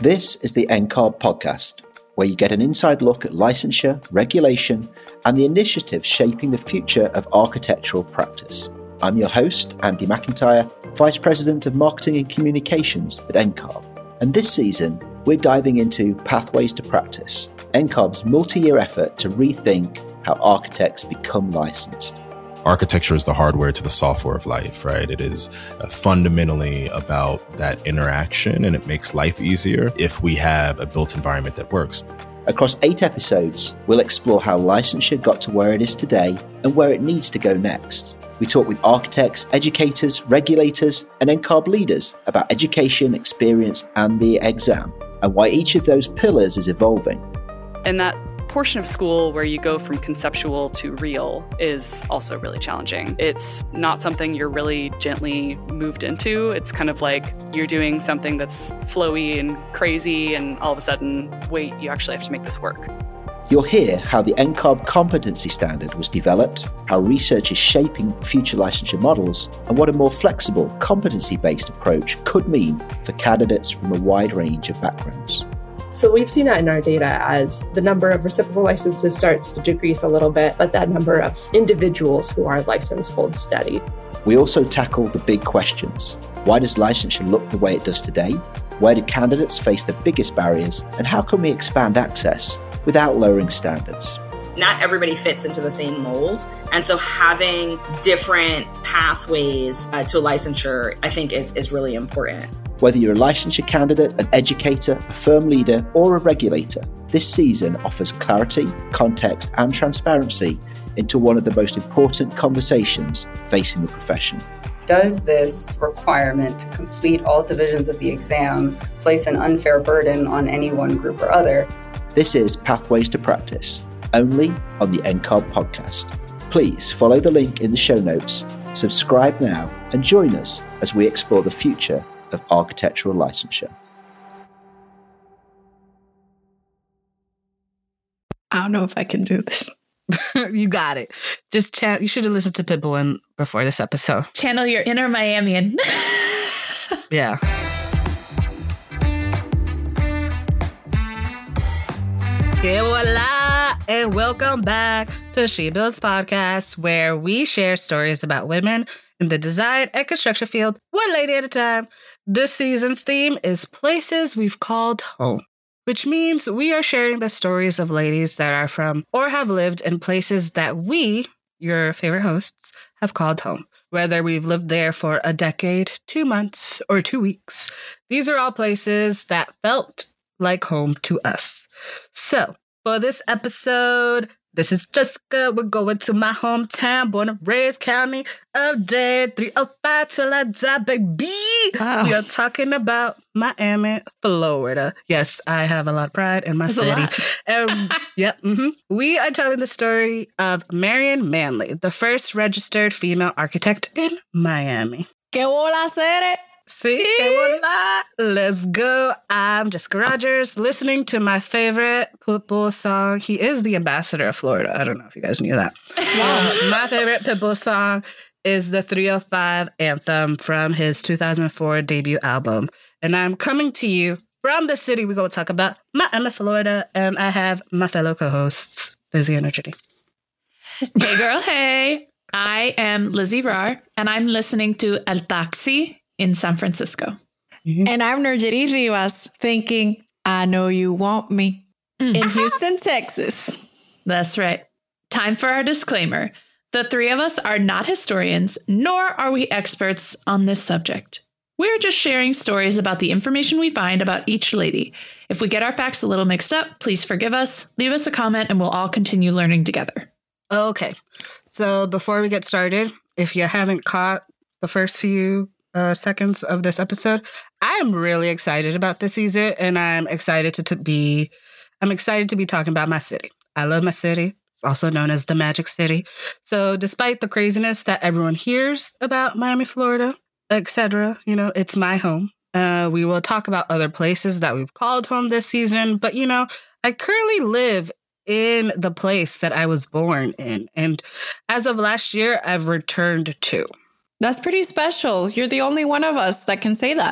This is the NCARB podcast, where you get an inside look at licensure, regulation, and the initiatives shaping the future of architectural practice. I'm your host, Andy McIntyre, Vice President of Marketing and Communications at NCARB. And this season, we're diving into Pathways to Practice, NCARB's multi-year effort to rethink how architects become licensed. Architecture is the hardware to the software of life, right? It is fundamentally about that interaction, and it makes life easier if we have a built environment that works. Across 8 episodes, we'll explore how licensure got to where it is today and where it needs to go next. We talk with architects, educators, regulators, and NCARB leaders about education, experience, and the exam, and why each of those pillars is evolving. And that portion of school where you go from conceptual to real is also really challenging. It's not something you're really gently moved into. It's kind of like you're doing something that's flowy and crazy, and all of a sudden, wait, you actually have to make this work. You'll hear how the NCARB competency standard was developed, how research is shaping future licensure models, and what a more flexible, competency-based approach could mean for candidates from a wide range of backgrounds. So we've seen that in our data as the number of reciprocal licenses starts to decrease a little bit, but that number of individuals who are licensed holds steady. We also tackle the big questions. Why does licensure look the way it does today? Where do candidates face the biggest barriers? And how can we expand access without lowering standards? Not everybody fits into the same mold. And so having different pathways to licensure, I think is really important. Whether you're a licensure candidate, an educator, a firm leader, or a regulator, this season offers clarity, context, and transparency into one of the most important conversations facing the profession. Does this requirement to complete all divisions of the exam place an unfair burden on any one group or other? This is Pathways to Practice, only on the NCARB podcast. Please follow the link in the show notes, subscribe now, and join us as we explore the future of architectural licensure. I don't know if I can do this. You got it. Just you should have listened to Pitbull before this episode. Channel your inner Miamian. Yeah. Que voila, and welcome back to She Builds Podcast, where we share stories about women in the design and construction field, one lady at a time. This season's theme is places we've called home, which means we are sharing the stories of ladies that are from or have lived in places that we, your favorite hosts, have called home. Whether we've lived there for a decade, 2 months, or 2 weeks, these are all places that felt like home to us. So, for this episode, this is Jessica. We're going to my hometown, born and raised, county update 305 till I die, baby. Wow. We are talking about Miami, Florida. Yes, I have a lot of pride in my city. We are telling the story of Marion Manley, the first registered female architect in Miami. Que hola, Sere. See, hola. Let's go. I'm Jessica Rogers, listening to my favorite Pitbull song. He is the ambassador of Florida. I don't know if you guys knew that. My favorite Pitbull song is the 305 anthem from his 2004 debut album. And I'm coming to you from the city we're going to talk about, Miami, Florida. And I have my fellow co-hosts, Lizzie and Richard. Hey, girl, hey. I am Lizzie Rar, and I'm listening to El Taxi in San Francisco. Mm-hmm. And I'm Nerjeri Rivas, thinking, I know you want me, in Houston, Texas. That's right. Time for our disclaimer. The three of us are not historians, nor are we experts on this subject. We're just sharing stories about the information we find about each lady. If we get our facts a little mixed up, please forgive us, leave us a comment, and we'll all continue learning together. Okay. So before we get started, if you haven't caught the first few seconds of this episode, I'm really excited about this season, and I'm excited to be talking about my city. I love my city. It's also known as the Magic City. So despite the craziness that everyone hears about Miami, Florida, etc., it's my home. We will talk about other places that we've called home this season, but I currently live in the place that I was born in, and as of last year, I've returned to. That's pretty special. You're the only one of us that can say that.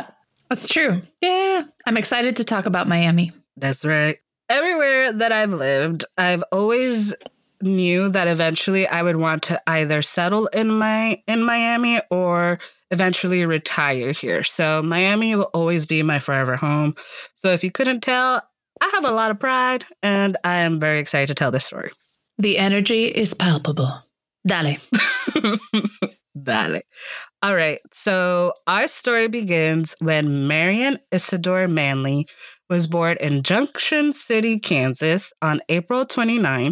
That's true. Yeah. I'm excited to talk about Miami. That's right. Everywhere that I've lived, I've always knew that eventually I would want to either settle in Miami or eventually retire here. So Miami will always be my forever home. So if you couldn't tell, I have a lot of pride and I am very excited to tell this story. The energy is palpable. Dale. Dale. All right. So our story begins when Marion Isidore Manley was born in Junction City, Kansas on April 29,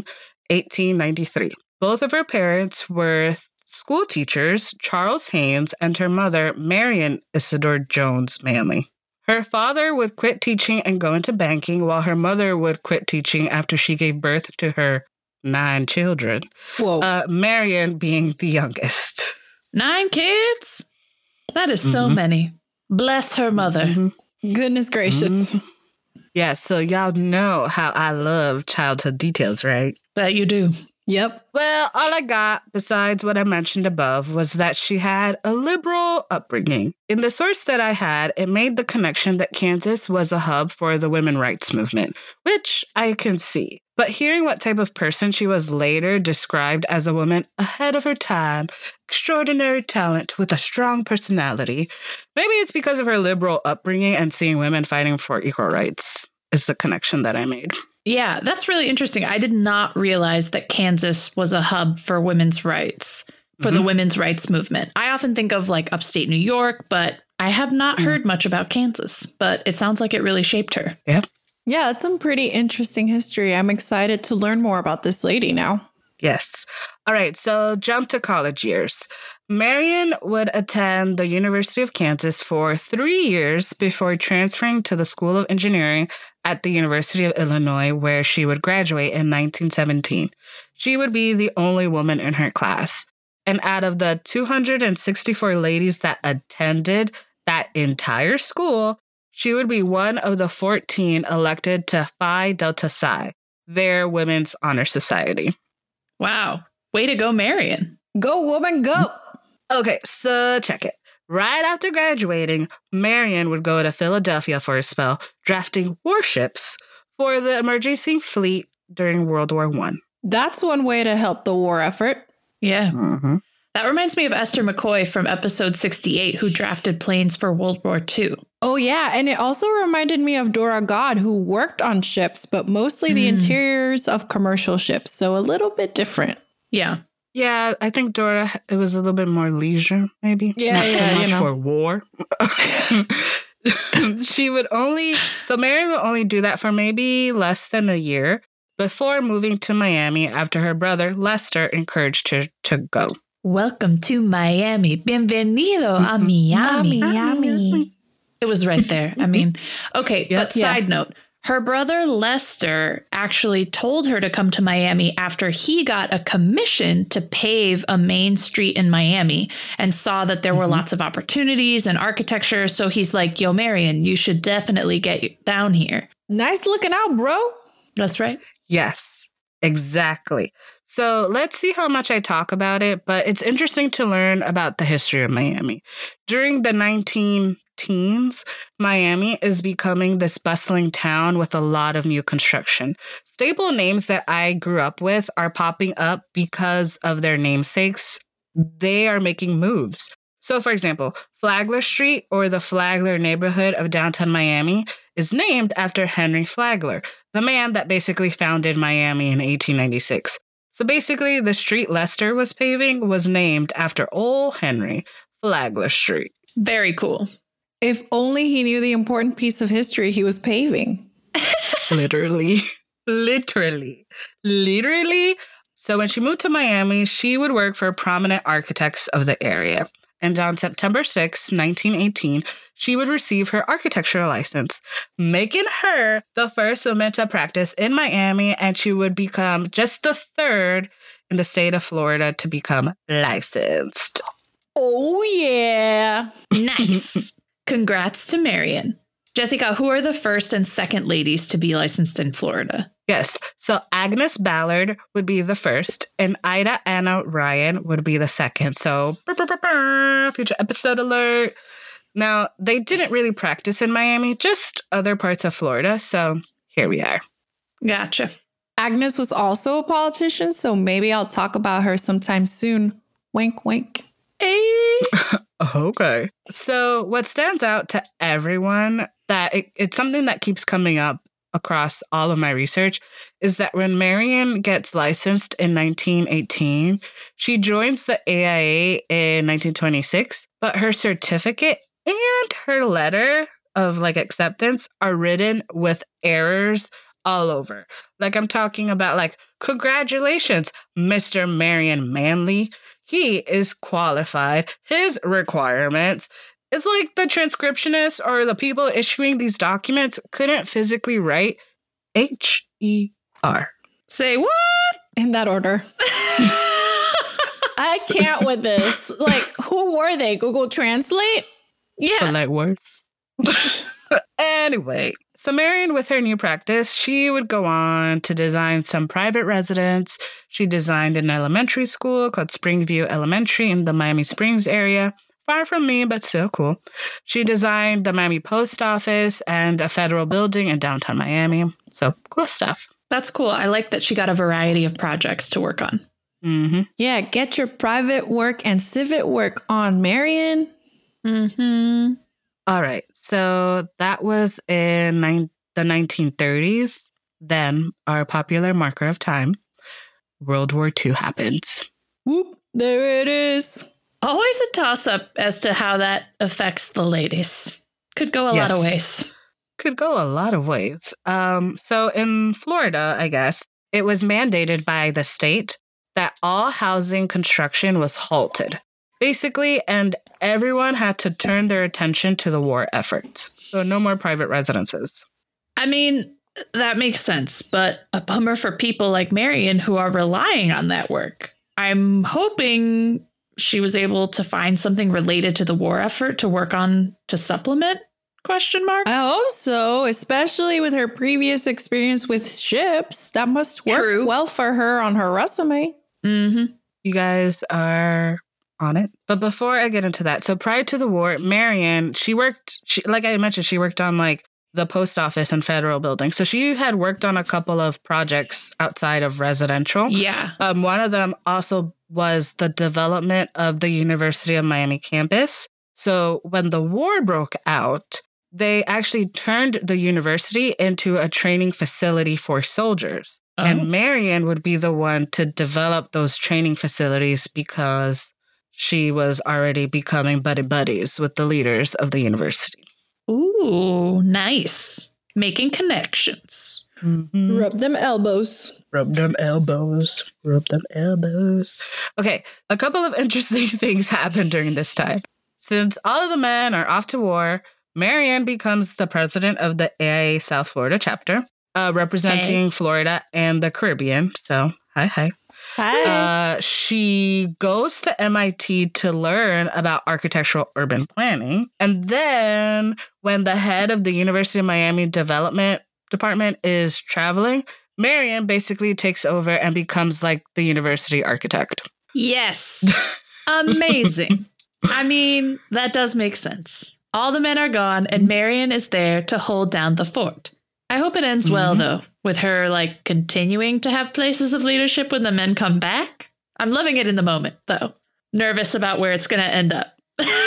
1893. Both of her parents were school teachers, Charles Haynes, and her mother, Marion Isidore Jones Manley. Her father would quit teaching and go into banking, while her mother would quit teaching after she gave birth to her 9 children. Whoa. Marion being the youngest. 9 kids? That is so many. Bless her mother. Goodness gracious. Yeah, so y'all know how I love childhood details, right? That you do. Yep. Well, all I got, besides what I mentioned above, was that she had a liberal upbringing. In the source that I had, it made the connection that Kansas was a hub for the women's rights movement, which I can see. But hearing what type of person she was later described as a woman ahead of her time, extraordinary talent with a strong personality, maybe it's because of her liberal upbringing and seeing women fighting for equal rights is the connection that I made. Yeah, that's really interesting. I did not realize that Kansas was a hub for women's rights, for the women's rights movement. I often think of like upstate New York, but I have not heard much about Kansas, but it sounds like it really shaped her. Yeah. Yeah, that's some pretty interesting history. I'm excited to learn more about this lady now. Yes. All right, so jump to college years. Marion would attend the University of Kansas for 3 years before transferring to the School of Engineering at the University of Illinois, where she would graduate in 1917. She would be the only woman in her class. And out of the 264 ladies that attended that entire school, she would be one of the 14 elected to Phi Delta Psi, their women's honor society. Wow. Way to go, Marion. Go, woman, go. Okay, so check it. Right after graduating, Marion would go to Philadelphia for a spell, drafting warships for the emergency fleet during World War I. That's one way to help the war effort. Yeah. That reminds me of Esther McCoy from episode 68, who drafted planes for World War II. Oh, yeah. And it also reminded me of Dora God, who worked on ships, but mostly the interiors of commercial ships. So a little bit different. Yeah. Yeah, I think Dora, it was a little bit more leisure, maybe. Yeah, Not yeah, so much you know. for war. Marion would only do that for maybe less than a year before moving to Miami after her brother, Lester, encouraged her to go. Welcome to Miami. Bienvenido a Miami. Miami. It was right there. I mean, okay, Yep. but side note, her brother Lester actually told her to come to Miami after he got a commission to pave a main street in Miami and saw that there were lots of opportunities and architecture. So he's like, yo, Marion, you should definitely get down here. Nice looking out, bro. That's right. Yes, exactly. So let's see how much I talk about it, but it's interesting to learn about the history of Miami. During the 1910s, Miami is becoming this bustling town with a lot of new construction. Staple names that I grew up with are popping up because of their namesakes. They are making moves. So, for example, Flagler Street, or the Flagler neighborhood of downtown Miami, is named after Henry Flagler, the man that basically founded Miami in 1896. So basically, the street Lester was paving was named after old Henry Flagler Street. Very cool. If only he knew the important piece of history he was paving. Literally. So when she moved to Miami, she would work for prominent architects of the area. And on September 6, 1918, she would receive her architectural license, making her the first woman to practice in Miami, and she would become just the third in the state of Florida to become licensed. Oh, yeah. Nice. Congrats to Marion. Jessica, who are the first and second ladies to be licensed in Florida? Yes. So Agnes Ballard would be the first, and Ida Anna Ryan would be the second. So future episode alert. Now, they didn't really practice in Miami, just other parts of Florida. So here we are. Gotcha. Agnes was also a politician, so maybe I'll talk about her sometime soon. Wink, wink. Hey. Okay. So what stands out to everyone that it's something that keeps coming up across all of my research is that when Marian gets licensed in 1918, she joins the AIA in 1926, but her certificate and her letter of acceptance are written with errors all over. I'm talking about congratulations, Mr. Marian Manley. He is qualified. His requirements. It's like the transcriptionist or the people issuing these documents couldn't physically write HER. Say what? In that order. I can't with this. Who were they? Google Translate? Yeah. Polite words. Anyway, so Marian, with her new practice, she would go on to design some private residence. She designed an elementary school called Springview Elementary in the Miami Springs area. Far from me, but still cool. She designed the Miami Post Office and a federal building in downtown Miami. So cool stuff. That's cool. I like that she got a variety of projects to work on. Mm-hmm. Yeah, get your private work and civic work on, Marian. Mm-hmm. All right. So that was in the 1930s. Then our popular marker of time, World War II happens. Whoop, there it is. Always a toss-up as to how that affects the ladies. Could go a lot of ways. Could go a lot of ways. So in Florida, I guess, it was mandated by the state that all housing construction was halted, basically, and everyone had to turn their attention to the war efforts. So no more private residences. I mean, that makes sense, but a bummer for people like Marian who are relying on that work. I'm hoping she was able to find something related to the war effort to work on to supplement? ? I hope so, especially with her previous experience with ships. That must work well for her on her resume. Mm-hmm. You guys are on it. But before I get into that, so prior to the war, Marian, like I mentioned, she worked on the post office and federal building. So she had worked on a couple of projects outside of residential. Yeah. One of them also was the development of the University of Miami campus. So when the war broke out, they actually turned the university into a training facility for soldiers. Oh. And Marian would be the one to develop those training facilities because she was already becoming buddies with the leaders of the university. Ooh, nice. Making connections. Mm-hmm. Rub them elbows. Rub them elbows. Rub them elbows. Okay, a couple of interesting things happened during this time. Since all of the men are off to war, Marian becomes the president of the AIA South Florida chapter, representing Florida and the Caribbean. So, hi. Hi. She goes to MIT to learn about architectural urban planning. And then when the head of the University of Miami Development Department is traveling, Marian basically takes over and becomes the university architect. Yes. Amazing. I mean, that does make sense. All the men are gone and Marian is there to hold down the fort. I hope it ends well, though, with her continuing to have places of leadership when the men come back. I'm loving it in the moment, though. Nervous about where it's going to end up.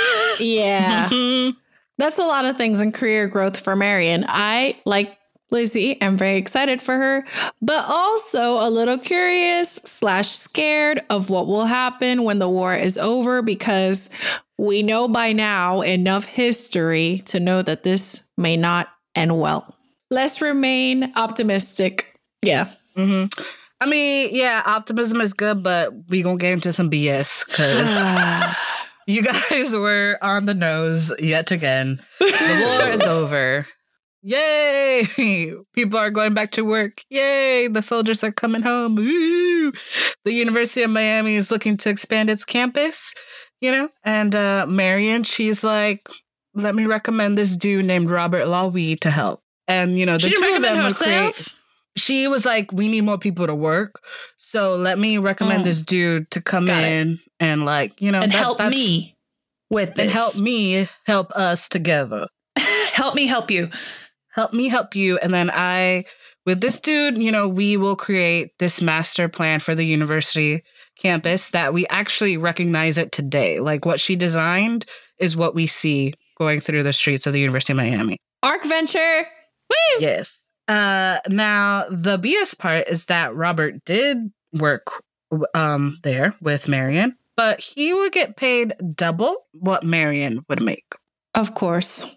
Yeah. That's a lot of things in career growth for Marian. I, like Lizzie, am very excited for her, but also a little curious / scared of what will happen when the war is over, because we know by now enough history to know that this may not end well. Let's remain optimistic. Yeah. Mm-hmm. I mean, yeah, optimism is good, but we gonna get into some BS because you guys were on the nose yet again. The war is over. Yay! People are going back to work. Yay! The soldiers are coming home. Woo! The University of Miami is looking to expand its campus, and Marian, she's like, let me recommend this dude named Robert Lawee to help. And, the she didn't two of them recommend herself? She was like, we need more people to work. So let me recommend this dude to come in and and help me. with this. And help me help us together. Help me help you. Help me help you. And then with this dude, we will create this master plan for the university campus that we actually recognize it today. Like what she designed is what we see going through the streets of the University of Miami. Arc Venture. Woo! Yes. Now, the BS part is that Robert did work there with Marion, but he would get paid double what Marion would make. Of course.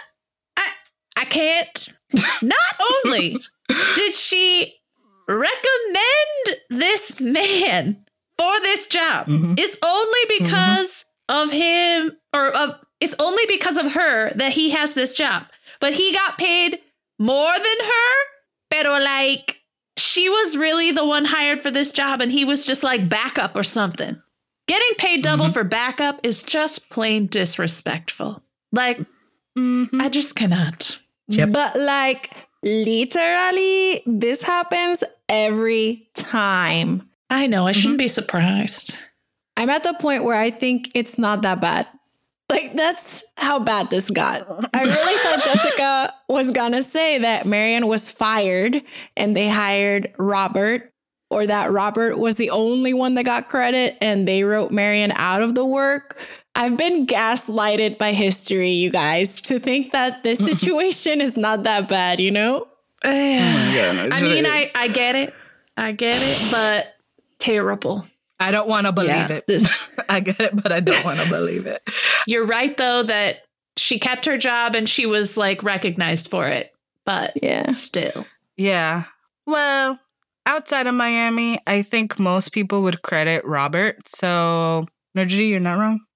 I can't. Not only did she recommend this man for this job, it's only because of him it's only because of her that he has this job. But he got paid more than her. Pero like, she was really the one hired for this job and he was just like backup or something. Getting paid double for backup is just plain disrespectful. Like, I just cannot. Yep. But like, literally, this happens every time. I know, I shouldn't be surprised. I'm at the point where I think it's not that bad. Like, that's how bad this got. I really thought Jessica was gonna say that Marion was fired and they hired Robert, or that Robert was the only one that got credit and they wrote Marion out of the work. I've been gaslighted by history, you guys, to think that this situation is not that bad, you know? I mean, I get it. I get it, but terrible. I don't want to believe it. I get it, but I don't want to believe it. You're right, though, that she kept her job and she was like recognized for it. But still. Yeah. Well, outside of Miami, I think most people would credit Robert. So, Nergy, you're not wrong.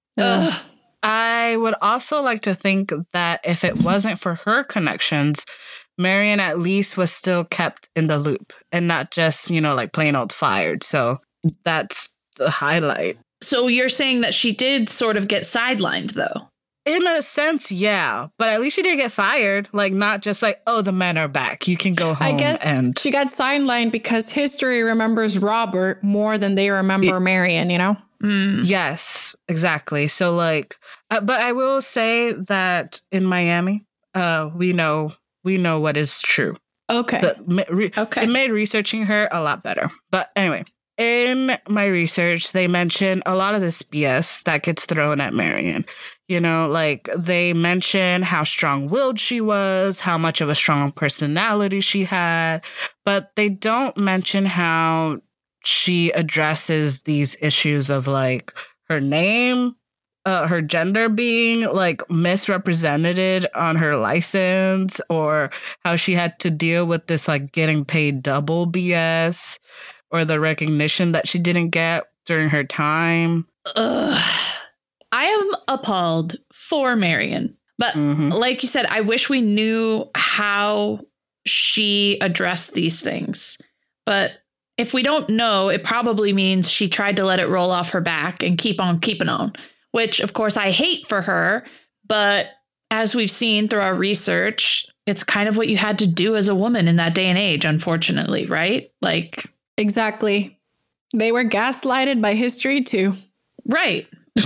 I would also like to think that if it wasn't for her connections, Marion at least was still kept in the loop and not just, like plain old fired. So that's the highlight. So you're saying that she did sort of get sidelined, though? In a sense, yeah. But at least she didn't get fired. Like, not just like, oh, the men are back. You can go home. I guess she got sidelined because history remembers Robert more than they remember Marion, you know? Yes, exactly. So like, but I will say that in Miami, we know what is true. Okay. It made researching her a lot better. But anyway, in my research, they mention a lot of this BS that gets thrown at Marion. Like they mention how strong-willed she was, how much of a strong personality she had, but they don't mention how she addresses these issues of like her name, her gender being like misrepresented on her license, or how she had to deal with this like getting paid double BS, or the recognition that she didn't get during her time. I am appalled for Marion. But like you said, I wish we knew how she addressed these things. But if we don't know, it probably means she tried to let it roll off her back and keep on keeping on, which, of course, I hate for her. But as we've seen through our research, it's kind of what you had to do as a woman in that day and age, unfortunately, right? Like, exactly. They were gaslighted by history, too. Right.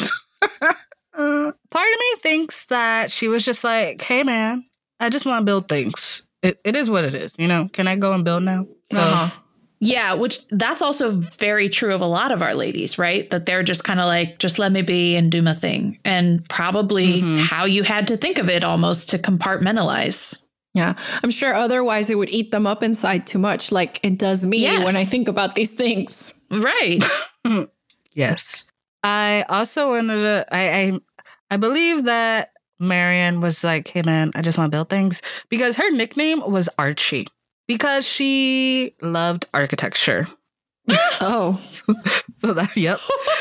Part of me thinks that she was just like, hey, man, I just want to build things. It is what it is. Can I go and build now? So, yeah, which that's also very true of a lot of our ladies, right? That they're just kind of like, just let me be and do my thing. And probably how you had to think of it almost to compartmentalize. Yeah, I'm sure otherwise it would eat them up inside too much, like it does me when I think about these things. Right. Yes. I also wanted to, I believe that Marion was like, hey, man, I just want to build things, because her nickname was Archie. Because she loved architecture. Oh. So that, yep.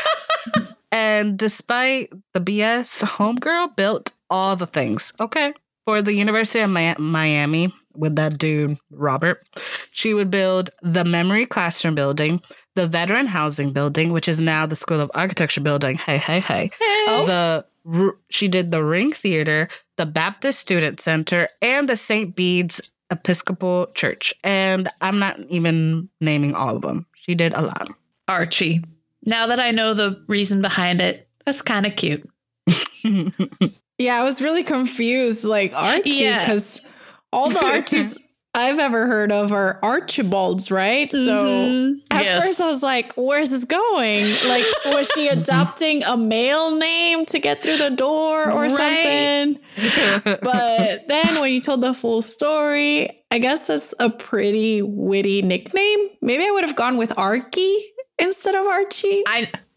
And despite the BS, homegirl built all the things. Okay. For the University of Miami with that dude, Robert, she would build the Memory Classroom building, the Veteran Housing building, which is now the School of Architecture building. Hey. Oh. She did the Ring Theater, the Baptist Student Center, and the St. Bede's Episcopal Church. And I'm not even naming all of them. She did a lot. Archie. Now that I know the reason behind it, that's kind of cute. Yeah, I was really confused. Like Archie, because all the Archies I've ever heard of are Archibalds, right? So at first I was like, where's this going? Like, was she adopting a male name to get through the door or something? But then when you told the full story, I guess that's a pretty witty nickname. Maybe I would have gone with Arky instead of Archie.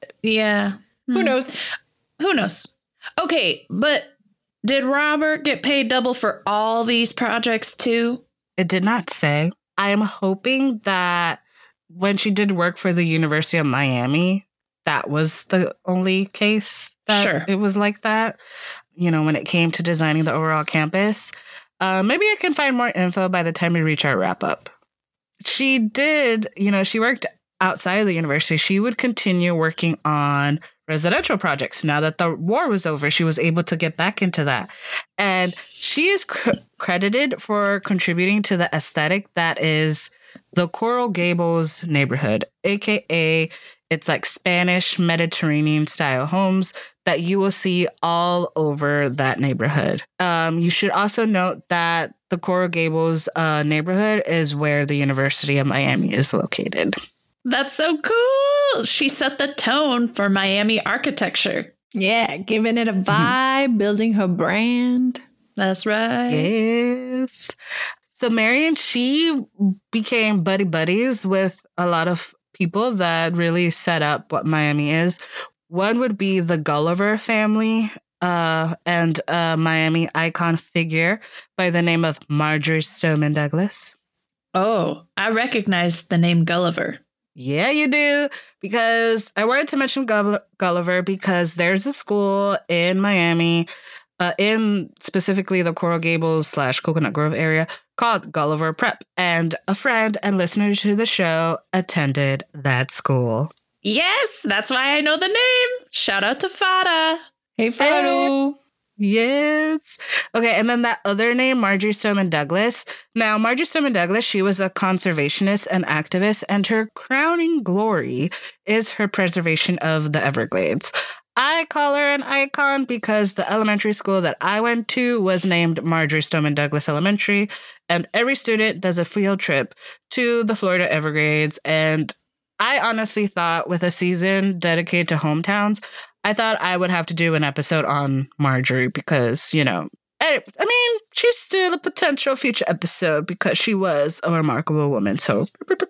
Who knows? Who knows? Okay, but did Robert get paid double for all these projects too? It did not say. I am hoping that when she did work for the University of Miami, that was the only case that it was like that. You know, when it came to designing the overall campus. Maybe I can find more info by the time we reach our wrap up. She did, she worked outside of the university. She would continue working on residential projects. Now that the war was over, she was able to get back into that. And she is credited for contributing to the aesthetic that is the Coral Gables neighborhood, aka it's like Spanish Mediterranean style homes that you will see all over that neighborhood. You should also note that the Coral Gables neighborhood is where the University of Miami is located. That's so cool. She set the tone for Miami architecture. Yeah, giving it a vibe, building her brand. That's right. Yes. So Marian, she became buddies with a lot of people that really set up what Miami is. One would be the Gulliver family and a Miami icon figure by the name of Marjorie Stoneman Douglas. Oh, I recognize the name Gulliver. Yeah, you do. Because I wanted to mention Gulliver because there's a school in Miami, in specifically the Coral Gables / Coconut Grove area called Gulliver Prep. And a friend and listener to the show attended that school. Yes, that's why I know the name. Shout out to Fada. Hey, Fada. Yes. Okay, and then that other name, Marjorie Stoneman Douglas. Now, Marjorie Stoneman Douglas, she was a conservationist and activist, and her crowning glory is her preservation of the Everglades. I call her an icon because the elementary school that I went to was named Marjorie Stoneman Douglas Elementary, and every student does a field trip to the Florida Everglades. And I honestly thought with a season dedicated to hometowns, I thought I would have to do an episode on Marjorie because, I mean, she's still a potential future episode because she was a remarkable woman. So,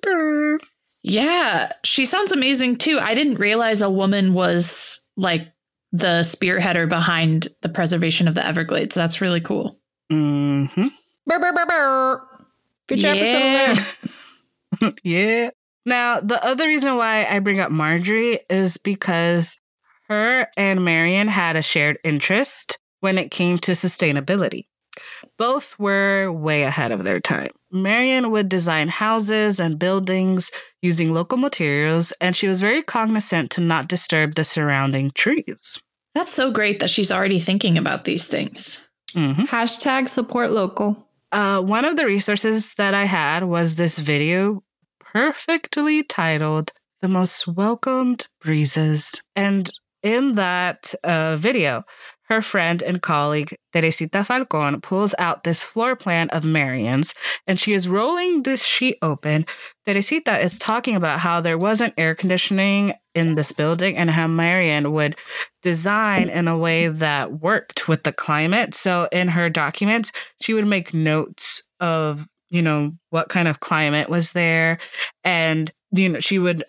yeah, she sounds amazing too. I didn't realize a woman was like the spearheader behind the preservation of the Everglades. That's really cool. Mm-hmm. Future episode. Yeah. Now, the other reason why I bring up Marjorie is because her and Marian had a shared interest when it came to sustainability. Both were way ahead of their time. Marian would design houses and buildings using local materials, and she was very cognizant to not disturb the surrounding trees. That's so great that she's already thinking about these things. Mm-hmm. Hashtag support local. One of the resources that I had was this video perfectly titled The Most Welcomed Breezes. And in that video, her friend and colleague, Teresita Falcon, pulls out this floor plan of Marian's, and she is rolling this sheet open. Teresita is talking about how there wasn't air conditioning in this building and how Marian would design in a way that worked with the climate. So in her documents, she would make notes of, what kind of climate was there. And, she would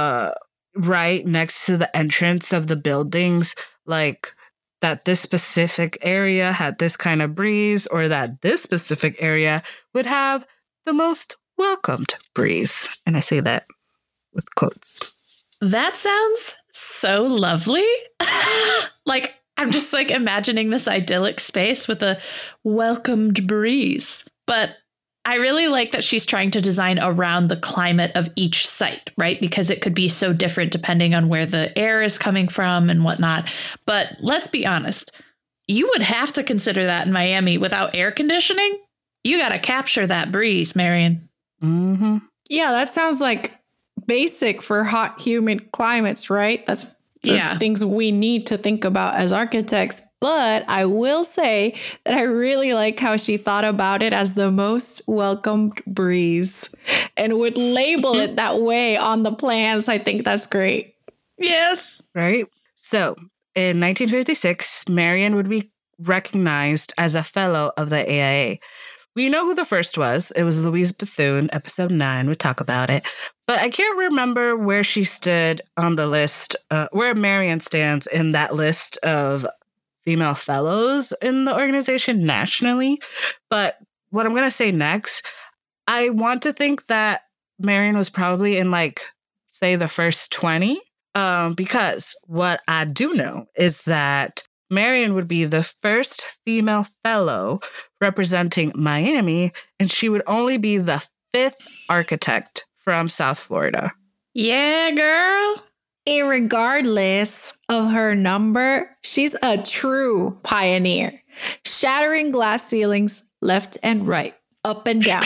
write next to the entrance of the buildings, like, that this specific area had this kind of breeze, or that this specific area would have the most welcomed breeze. And I say that with quotes. That sounds so lovely. Like, I'm just like imagining this idyllic space with a welcomed breeze. But I really like that she's trying to design around the climate of each site, right? Because it could be so different depending on where the air is coming from and whatnot. But let's be honest, you would have to consider that in Miami without air conditioning. You got to capture that breeze, Marian. Mm-hmm. Yeah, that sounds like basic for hot, humid climates, right? That's of things we need to think about as architects. But I will say that I really like how she thought about it as the most welcomed breeze and would label it that way on the plans. I think that's great. Yes. Right? So in 1956, Marion would be recognized as a fellow of the AIA. We know who the first was. It was Louise Bethune, episode 9. We talk about it. But I can't remember where she stood on the list, where Marion stands in that list of female fellows in the organization nationally. But what I'm going to say next, I want to think that Marion was probably in, like, say, the first 20. Because what I do know is that Marion would be the first female fellow representing Miami, and she would only be the 5th architect from South Florida. Yeah, girl. Irregardless of her number, she's a true pioneer, shattering glass ceilings left and right, up and down,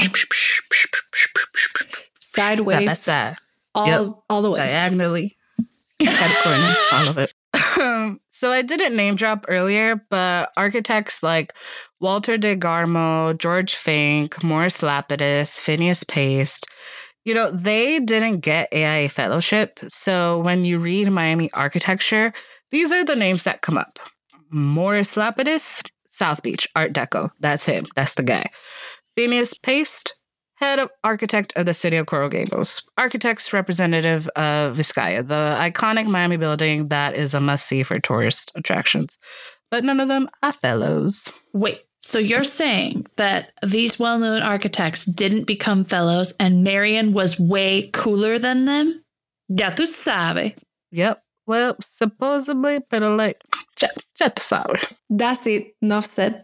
sideways, all the way, diagonally, head corner, all of it. So I didn't name drop earlier, but architects like Walter de Garmo, George Fink, Morris Lapidus, Phineas Paste, they didn't get AIA fellowship. So when you read Miami architecture, these are the names that come up. Morris Lapidus, South Beach, Art Deco. That's him. That's the guy. Phineas Paste, head of architect of the city of Coral Gables. Architects representative of Vizcaya, the iconic Miami building that is a must-see for tourist attractions. But none of them are fellows. Wait, so you're saying that these well-known architects didn't become fellows and Marion was way cooler than them? Ya tu sabe. Yep. Well, supposedly, pero like, ya tu sabe. That's it. Enough said.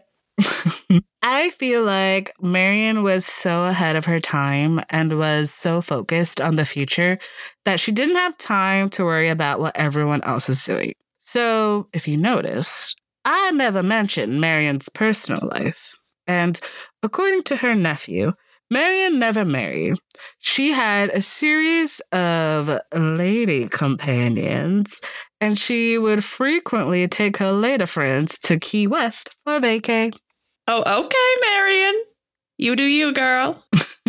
I feel like Marion was so ahead of her time and was so focused on the future that she didn't have time to worry about what everyone else was doing. So, if you notice, I never mentioned Marion's personal life. And according to her nephew, Marion never married. She had a series of lady companions, and she would frequently take her lady friends to Key West for vacay. Oh, okay, Marion. You do you, girl.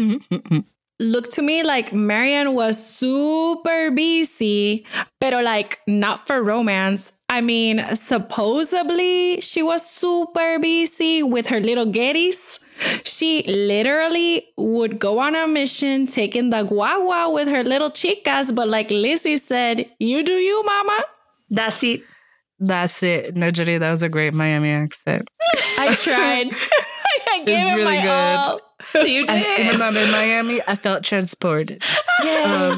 Look to me like Marion was super busy, pero like not for romance. I mean, supposedly she was super busy with her little getties. She literally would go on a mission taking the guagua with her little chicas, but like Lizzie said, you do you, mama. That's it. That's it. No, Judy, that was a great Miami accent. I tried. I gave it really my good. all. You did. Even though I'm in Miami, I felt transported. Yeah.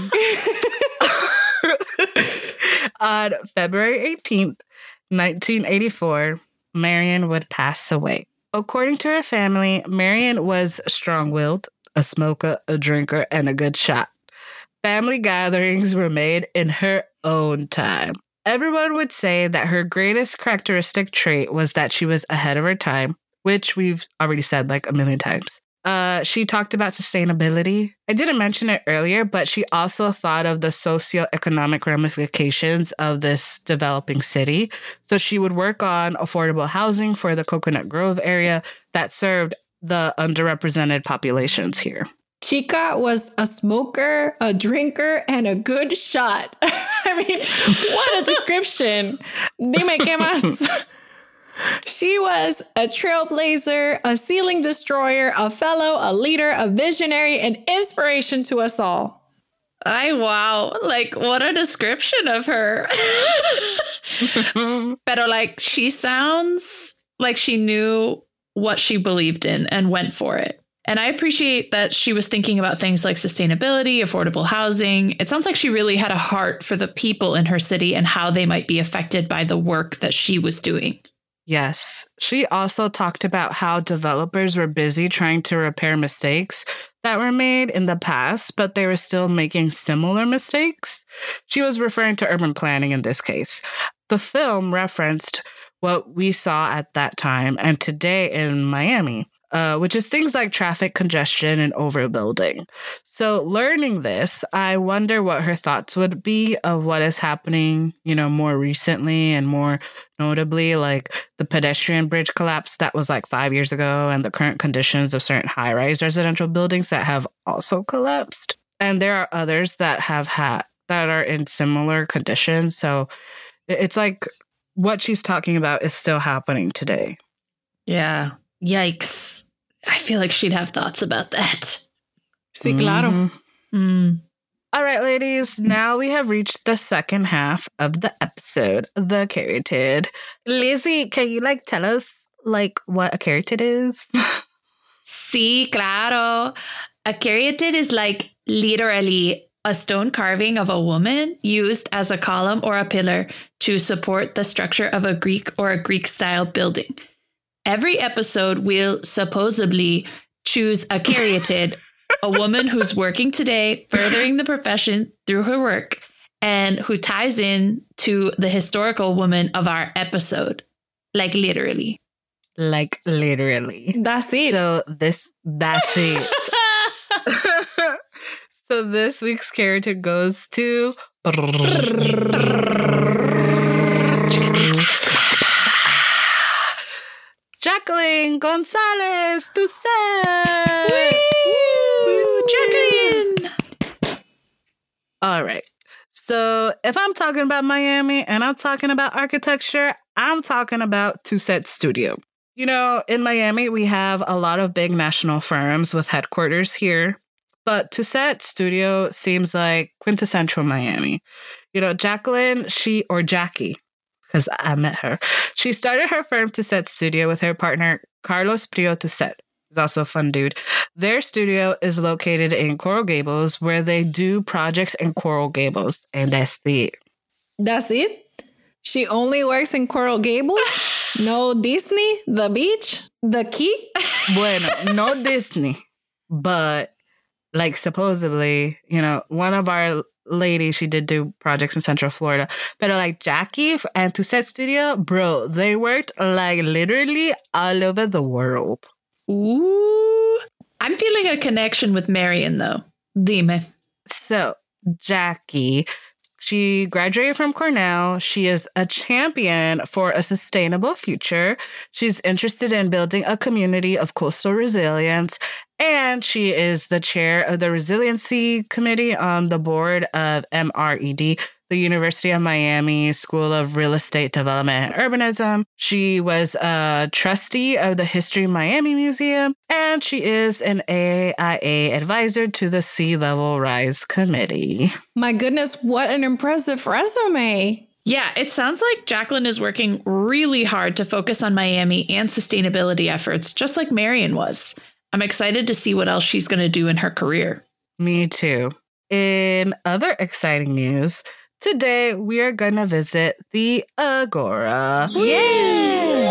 On February 18th, 1984, Marion would pass away. According to her family, Marion was strong-willed, a smoker, a drinker, and a good shot. Family gatherings were made in her own time. Everyone would say that her greatest characteristic trait was that she was ahead of her time, which we've already said like a million times. She talked about sustainability. I didn't mention it earlier, but she also thought of the socioeconomic ramifications of this developing city. So she would work on affordable housing for the Coconut Grove area that served the underrepresented populations here. Chica was a smoker, a drinker, and a good shot. I mean, what a description. Dime qué más. She was a trailblazer, a ceiling destroyer, a fellow, a leader, a visionary, an inspiration to us all. Wow. Like, what a description of her. Pero, like, she sounds like she knew what she believed in and went for it. And I appreciate that she was thinking about things like sustainability, affordable housing. It sounds like she really had a heart for the people in her city and how they might be affected by the work that she was doing. Yes. She also talked about how developers were busy trying to repair mistakes that were made in the past, but they were still making similar mistakes. She was referring to urban planning in this case. The film referenced what we saw at that time and today in Miami. which is things like traffic congestion and overbuilding. So learning this, I wonder what her thoughts would be of what is happening, more recently and more notably, like the pedestrian bridge collapse that was like 5 years ago and the current conditions of certain high-rise residential buildings that have also collapsed. And there are others that are in similar conditions. So it's like what she's talking about is still happening today. Yeah. Yikes. I feel like she'd have thoughts about that. Sí, claro. All right, ladies. Now we have reached the second half of the episode, the caryatid. Lizzie, can you tell us what a caryatid is? Sí, claro. A caryatid is literally a stone carving of a woman used as a column or a pillar to support the structure of a Greek or a Greek-style building. Every episode will supposedly choose a caryatid, a woman who's working today, furthering the profession through her work, and who ties in to the historical woman of our episode. Literally. Literally. That's it. That's it. So this week's caryatid goes to... Jacqueline Gonzalez Doucet. Jacqueline. All right. So if I'm talking about Miami and I'm talking about architecture, I'm talking about Doucet Studio. In Miami, we have a lot of big national firms with headquarters here, but Doucet Studio seems like quintessential Miami. Jacqueline, Jackie, because I met her. She started her firm Doucet Studio with her partner, Carlos Prio Doucet. He's also a fun dude. Their studio is located in Coral Gables, where they do projects in Coral Gables. And that's it. That's it? She only works in Coral Gables? No Disney? The beach? The key? Bueno, no Disney. But, supposedly, one of our ladies, she did do projects in Central Florida. But Jackie and Doucet Studio, bro, they worked literally all over the world. Ooh. I'm feeling a connection with Marion, though. Dime. So, Jackie, she graduated from Cornell. She is a champion for a sustainable future. She's interested in building a community of coastal resilience. And she is the chair of the Resiliency Committee on the board of MRED, the University of Miami School of Real Estate Development and Urbanism. She was a trustee of the History Miami Museum, and she is an AIA advisor to the Sea Level Rise Committee. My goodness, what an impressive resume. Yeah, it sounds like Jacqueline is working really hard to focus on Miami and sustainability efforts, just like Marion was. I'm excited to see what else she's going to do in her career. Me too. In other exciting news, today we are going to visit the Agora. Yay!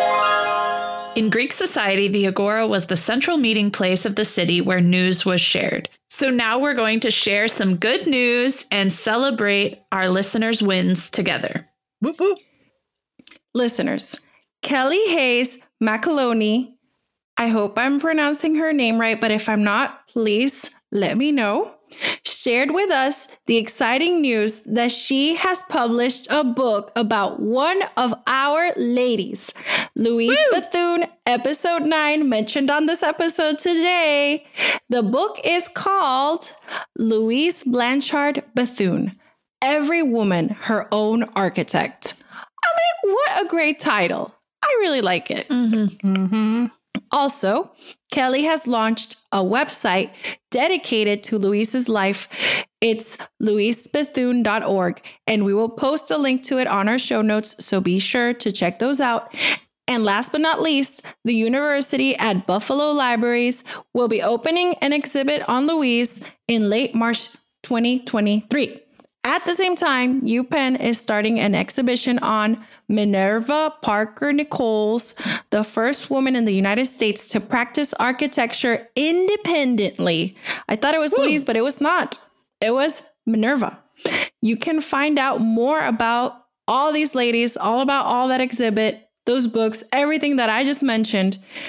In Greek society, the Agora was the central meeting place of the city where news was shared. So now we're going to share some good news and celebrate our listeners' wins together. Whoop, whoop. Listeners, Kelly Hayes Macaloni, I hope I'm pronouncing her name right, but if I'm not, please let me know, shared with us the exciting news that she has published a book about one of our ladies, Louise Bethune, episode 9, mentioned on this episode today. The book is called Louise Blanchard Bethune, Every Woman Her Own Architect. I mean, what a great title. I really like it. Mm-hmm. Mm-hmm. Also, Kelly has launched a website dedicated to Louise's life. It's louisebethune.org, and we will post a link to it on our show notes, so be sure to check those out. And last but not least, the university at Buffalo Libraries will be opening an exhibit on Louise in late March 2023. At the same time, UPenn is starting an exhibition on Minerva Parker Nichols, the first woman in the United States to practice architecture independently. I thought it was Louise, but it was not. It was Minerva. You can find out more about all these ladies, all about all that exhibit, those books, everything that I just mentioned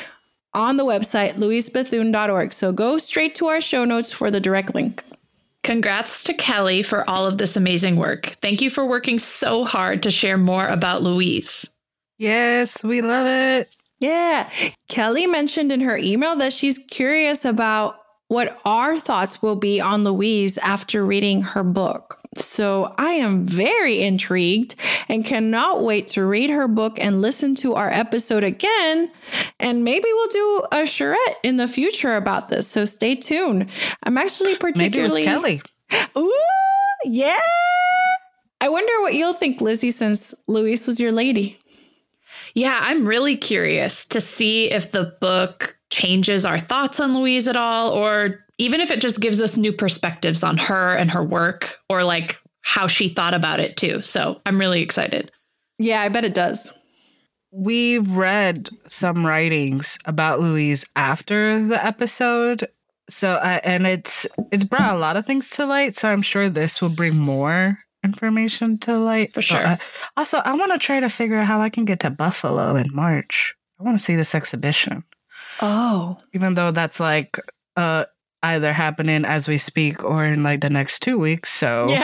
on the website louisebethune.org. So go straight to our show notes for the direct link. Congrats to Kelly for all of this amazing work. Thank you for working so hard to share more about Louise. Yes, we love it. Yeah. Kelly mentioned in her email that she's curious about what our thoughts will be on Louise after reading her book. So I am very intrigued and cannot wait to read her book and listen to our episode again. And maybe we'll do a charrette in the future about this. So stay tuned. I'm actually particularly... Maybe with Kelly. Ooh, yeah. I wonder what you'll think, Lizzie, since Louise was your lady. Yeah, I'm really curious to see if the book changes our thoughts on Louise at all, or even if it just gives us new perspectives on her and her work, or like how she thought about it too. So I'm really excited. Yeah, I bet it does. We've read some writings about Louise after the episode. So, and it's brought a lot of things to light. So I'm sure this will bring more information to light. For sure. Also, I want to try to figure out how I can get to Buffalo in March. I want to see this exhibition. Oh. Even though that's like either happening as we speak or in like the next 2 weeks. So yeah.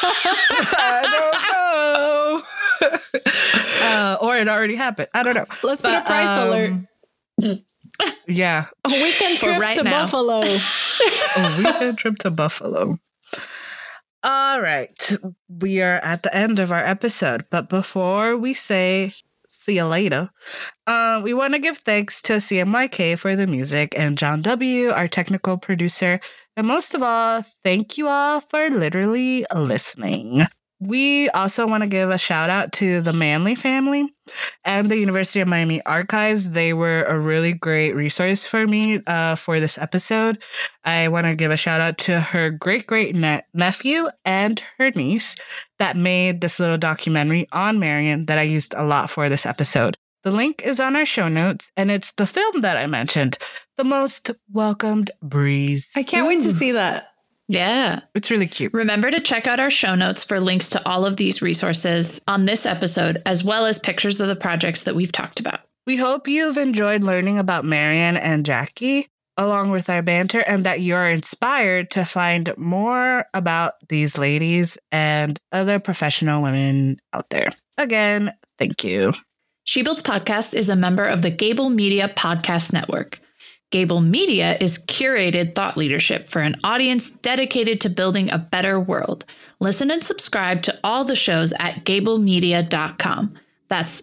I don't know. Or it already happened. I don't know. Let's put a price alert. Yeah. A weekend trip right to now. Buffalo. A weekend trip to Buffalo. All right. We are at the end of our episode. But before we say see you later, we want to give thanks to CMYK for the music and John W., our technical producer. And most of all, thank you all for literally listening. We also want to give a shout out to the Manley family and the University of Miami Archives. They were a really great resource for me for this episode. I want to give a shout out to her great-great-nephew and her niece that made this little documentary on Marian that I used a lot for this episode. The link is on our show notes, and it's the film that I mentioned, The Most Welcomed Breeze. I can't wait to see that. Yeah. It's really cute. Remember to check out our show notes for links to all of these resources on this episode, as well as pictures of the projects that we've talked about. We hope you've enjoyed learning about Marian and Jackie, along with our banter, and that you're inspired to find more about these ladies and other professional women out there. Again, thank you. She Builds Podcast is a member of the Gable Media Podcast Network. Gable Media is curated thought leadership for an audience dedicated to building a better world. Listen and subscribe to all the shows at gablemedia.com. That's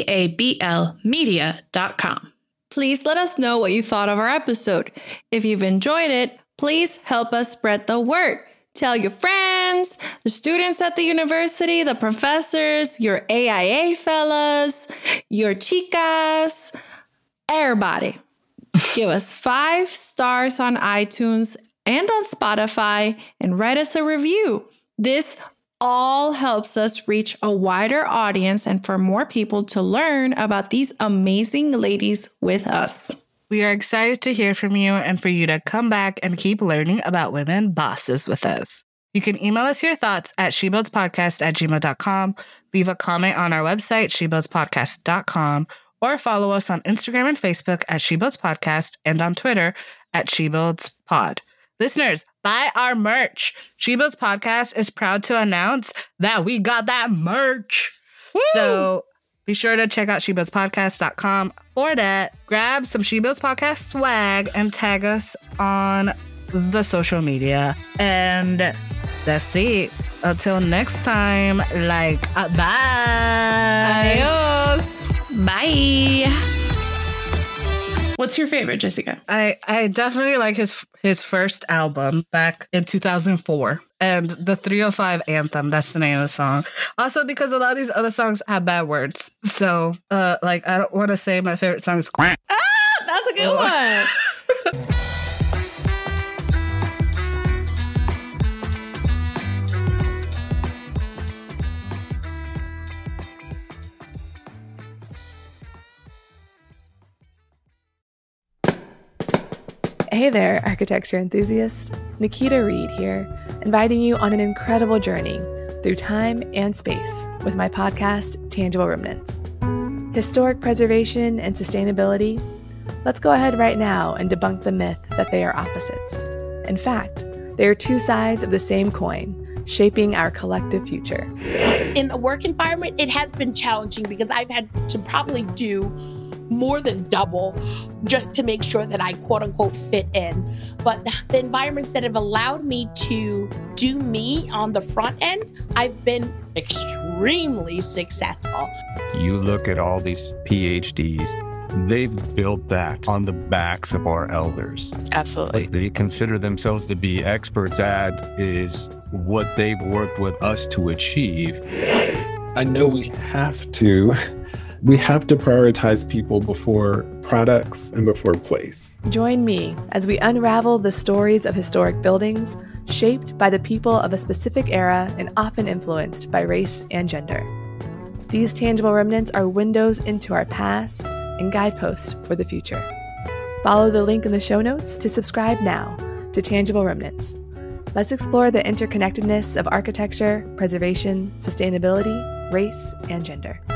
GABL media.com. Please let us know what you thought of our episode. If you've enjoyed it, please help us spread the word. Tell your friends, the students at the university, the professors, your AIA fellas, your chicas, everybody. Give us 5 stars on iTunes and on Spotify and write us a review. This all helps us reach a wider audience and for more people to learn about these amazing ladies with us. We are excited to hear from you and for you to come back and keep learning about women bosses with us. You can email us your thoughts at shebuildspodcast@gmail.com, leave a comment on our website, shebuildspodcast.com, or follow us on Instagram and Facebook at She Builds Podcast and on Twitter at She Builds Pod. Listeners, buy our merch. She Builds Podcast is proud to announce that we got that merch. Woo! So be sure to check out shebuildspodcast.com for that. Grab some She Builds Podcast swag and tag us on the social media. And that's it. Until next time, bye. Adios. Bye. What's your favorite, Jessica? I definitely like his first album back in 2004. And the 305 Anthem, that's the name of the song. Also because a lot of these other songs have bad words. So, I don't want to say my favorite song is... That's a good one. Hey there, architecture enthusiast. Nikita Reed here, inviting you on an incredible journey through time and space with my podcast, Tangible Remnants. Historic preservation and sustainability, Let's go ahead right now and debunk the myth that they are opposites. In fact, they are two sides of the same coin, shaping our collective future. In a work environment, it has been challenging because I've had to probably do more than double just to make sure that I quote unquote fit in. But the environments that have allowed me to do me on the front end, I've been extremely successful. You look at all these PhDs, they've built that on the backs of our elders. Absolutely. What they consider themselves to be experts at is what they've worked with us to achieve. I know we have to prioritize people before products and before place. Join me as we unravel the stories of historic buildings shaped by the people of a specific era and often influenced by race and gender. These tangible remnants are windows into our past and guideposts for the future. Follow the link in the show notes to subscribe now to Tangible Remnants. Let's explore the interconnectedness of architecture, preservation, sustainability, race, and gender.